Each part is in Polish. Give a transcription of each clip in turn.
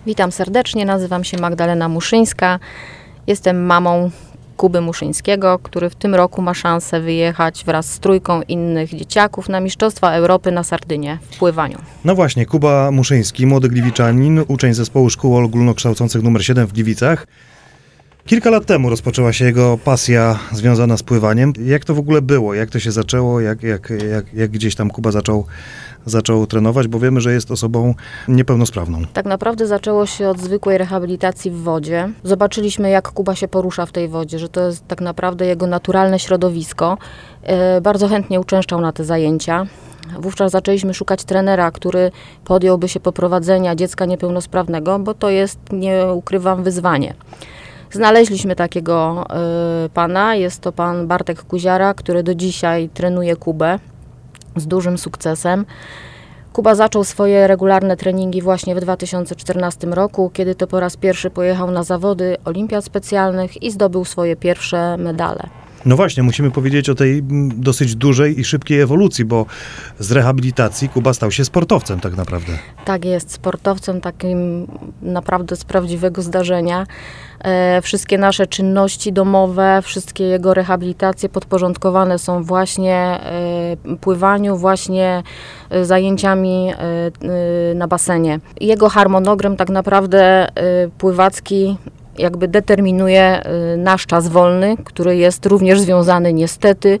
Witam serdecznie, nazywam się Magdalena Muszyńska. Jestem mamą Kuby Muszyńskiego, który w tym roku ma szansę wyjechać wraz z trójką innych dzieciaków na Mistrzostwa Europy na Sardynię w pływaniu. No właśnie, Kuba Muszyński, młody gliwiczanin, uczeń zespołu szkół ogólnokształcących nr 7 w Gliwicach. Kilka lat temu rozpoczęła się jego pasja związana z pływaniem. Jak to w ogóle było? Jak to się zaczęło? Jak gdzieś tam Kuba zaczął trenować? Bo wiemy, że jest osobą niepełnosprawną. Tak naprawdę zaczęło się od zwykłej rehabilitacji w wodzie. Zobaczyliśmy, jak Kuba się porusza w tej wodzie, że to jest tak naprawdę jego naturalne środowisko. Bardzo chętnie uczęszczał na te zajęcia. Wówczas zaczęliśmy szukać trenera, który podjąłby się poprowadzenia dziecka niepełnosprawnego, bo to jest, nie ukrywam, wyzwanie. Znaleźliśmy takiego pana, jest to pan Bartek Kuziara, który do dzisiaj trenuje Kubę z dużym sukcesem. Kuba zaczął swoje regularne treningi właśnie w 2014 roku, kiedy to po raz pierwszy pojechał na zawody olimpiad specjalnych i zdobył swoje pierwsze medale. No właśnie, musimy powiedzieć o tej dosyć dużej i szybkiej ewolucji, bo z rehabilitacji Kuba stał się sportowcem tak naprawdę. Tak jest, sportowcem takim naprawdę z prawdziwego zdarzenia. Wszystkie nasze czynności domowe, wszystkie jego rehabilitacje podporządkowane są właśnie pływaniu, właśnie zajęciami na basenie. Jego harmonogram tak naprawdę pływacki jakby determinuje nasz czas wolny, który jest również związany niestety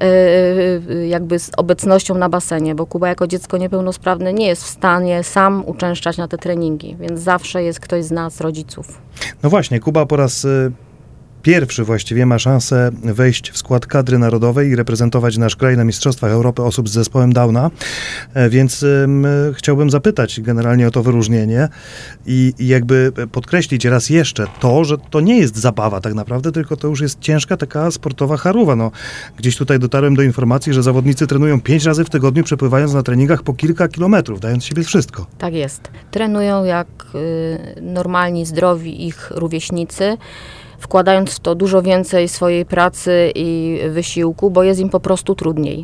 jakby z obecnością na basenie, bo Kuba jako dziecko niepełnosprawne nie jest w stanie sam uczęszczać na te treningi, więc zawsze jest ktoś z nas, rodziców. No właśnie, Kuba po raz pierwszy właściwie ma szansę wejść w skład kadry narodowej i reprezentować nasz kraj na Mistrzostwach Europy osób z zespołem Downa, więc chciałbym zapytać generalnie o to wyróżnienie i jakby podkreślić raz jeszcze to, że to nie jest zabawa tak naprawdę, tylko to już jest ciężka taka sportowa charówa. No, gdzieś tutaj dotarłem do informacji, że zawodnicy trenują 5 razy w tygodniu, przepływając na treningach po kilka kilometrów, dając siebie wszystko. Tak jest. Trenują jak normalni, zdrowi ich rówieśnicy, wkładając w to dużo więcej swojej pracy i wysiłku, bo jest im po prostu trudniej.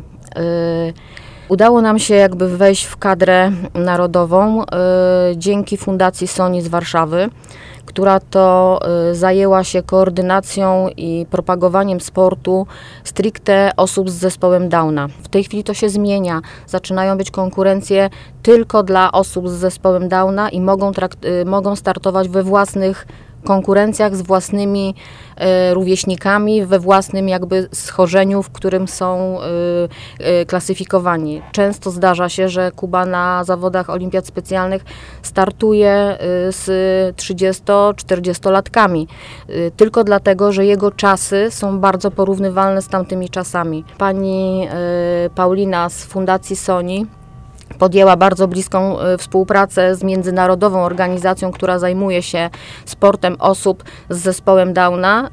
Udało nam się jakby wejść w kadrę narodową dzięki Fundacji Soni z Warszawy, która to zajęła się koordynacją i propagowaniem sportu stricte osób z zespołem Downa. W tej chwili to się zmienia. Zaczynają być konkurencje tylko dla osób z zespołem Downa i mogą startować we własnych konkurencjach z własnymi rówieśnikami, we własnym jakby schorzeniu, w którym są klasyfikowani. Często zdarza się, że Kuba na zawodach olimpiad specjalnych startuje z 30-40-latkami. Tylko dlatego, że jego czasy są bardzo porównywalne z tamtymi czasami. Pani Paulina z Fundacji Soni podjęła bardzo bliską współpracę z międzynarodową organizacją, która zajmuje się sportem osób z zespołem Downa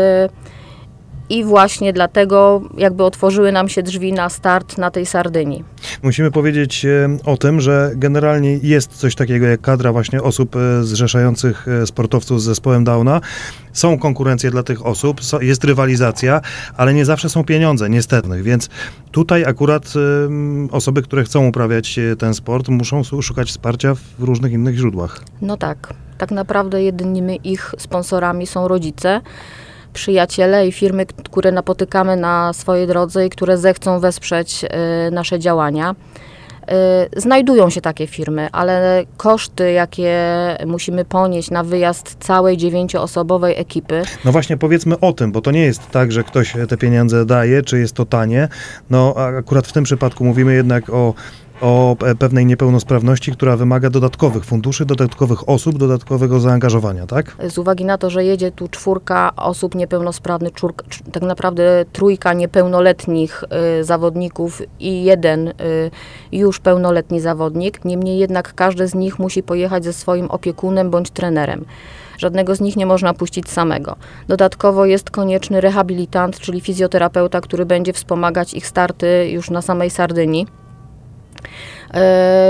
i właśnie dlatego jakby otworzyły nam się drzwi na start na tej Sardynii. Musimy powiedzieć o tym, że generalnie jest coś takiego jak kadra właśnie osób zrzeszających sportowców z zespołem Downa. Są konkurencje dla tych osób, jest rywalizacja, ale nie zawsze są pieniądze, niestety. Więc tutaj akurat osoby, które chcą uprawiać ten sport, muszą szukać wsparcia w różnych innych źródłach. No tak. Tak naprawdę jedynymi ich sponsorami są rodzice, przyjaciele i firmy, które napotykamy na swojej drodze i które zechcą wesprzeć nasze działania. Znajdują się takie firmy, ale koszty, jakie musimy ponieść na wyjazd całej 9-osobowej ekipy. No właśnie powiedzmy o tym, bo to nie jest tak, że ktoś te pieniądze daje, czy jest to tanie. No akurat w tym przypadku mówimy jednak o pewnej niepełnosprawności, która wymaga dodatkowych funduszy, dodatkowych osób, dodatkowego zaangażowania, tak? Z uwagi na to, że jedzie tu 4 osób niepełnosprawnych, tak naprawdę 3 niepełnoletnich zawodników i 1 już pełnoletni zawodnik, niemniej jednak każdy z nich musi pojechać ze swoim opiekunem bądź trenerem. Żadnego z nich nie można puścić samego. Dodatkowo jest konieczny rehabilitant, czyli fizjoterapeuta, który będzie wspomagać ich starty już na samej Sardynii.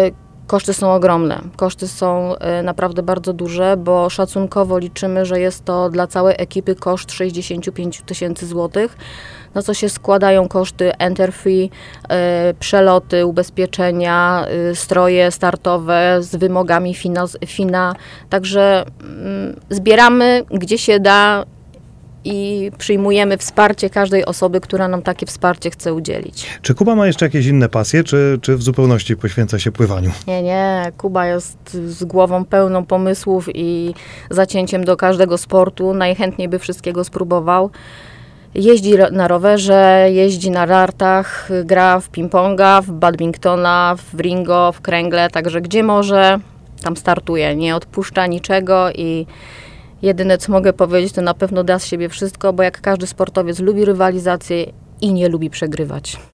Koszty są ogromne. Koszty są naprawdę bardzo duże, bo szacunkowo liczymy, że jest to dla całej ekipy koszt 65 000 złotych, na co się składają koszty enter fee, przeloty, ubezpieczenia, stroje startowe z wymogami FINA. Także zbieramy gdzie się da i przyjmujemy wsparcie każdej osoby, która nam takie wsparcie chce udzielić. Czy Kuba ma jeszcze jakieś inne pasje, czy w zupełności poświęca się pływaniu? Nie. Kuba jest z głową pełną pomysłów i zacięciem do każdego sportu. Najchętniej by wszystkiego spróbował. Jeździ na rowerze, jeździ na nartach, gra w ping-ponga, w badmintona, w ringo, w kręgle, także gdzie może, tam startuje. Nie odpuszcza niczego i jedyne, co mogę powiedzieć, to na pewno da z siebie wszystko, bo jak każdy sportowiec lubi rywalizację i nie lubi przegrywać.